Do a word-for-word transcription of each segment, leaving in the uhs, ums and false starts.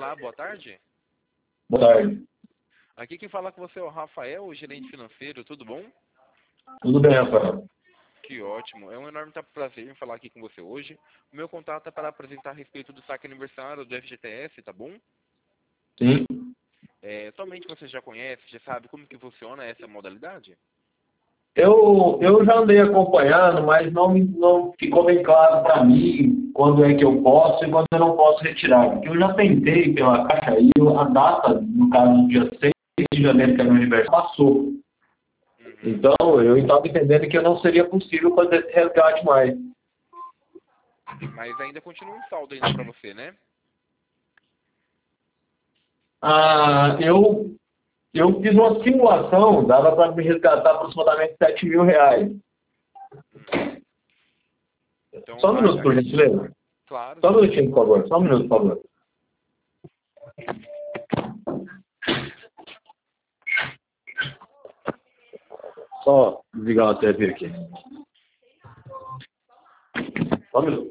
Olá, boa tarde. Boa tarde. Aqui quem fala com você é o Rafael, o gerente financeiro, tudo bom? Tudo bem, Rafael? Que ótimo. É um enorme prazer em falar aqui com você hoje. O meu contato é para apresentar a respeito do saque aniversário do F G T S, tá bom? Sim. É, somente você já conhece, já sabe como que funciona essa modalidade? Eu, eu já andei acompanhando, mas não, me- não ficou bem claro para mim quando é que eu posso e quando eu não posso retirar. Porque eu já tentei pela Caixa e a data, no caso, dia seis de janeiro, que é meu aniversário, passou. Uhum. Então, eu estava entendendo que não seria possível fazer esse resgate mais. Mas ainda continua um saldo ainda para você, né? Ah, eu, eu fiz uma simulação, dava para me resgatar aproximadamente sete mil reais. Uhum. Então, Só um a, minuto, a- por gentileza. claro, Só um sim. minutinho, por favor. Só um minuto, por favor. Só desligar a T V aqui. Só um minuto.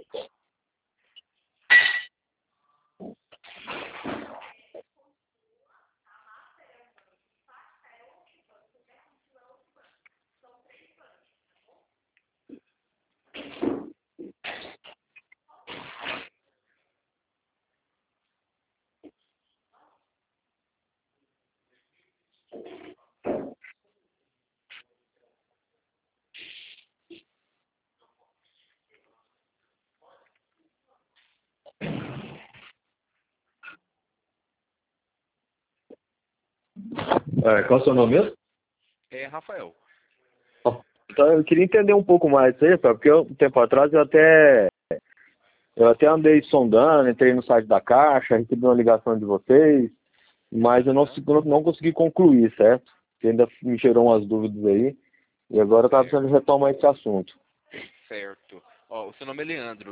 É, qual é o seu nome mesmo? É, Rafael. Então, eu queria entender um pouco mais disso aí, porque eu, um tempo atrás eu até, eu até andei sondando, entrei no site da Caixa, recebi uma ligação de vocês, mas eu não, Uhum. não consegui concluir, certo? Porque ainda me gerou umas dúvidas aí, e agora eu estava Certo. precisando retomar esse assunto. Certo. Ó, o seu nome é Leandro.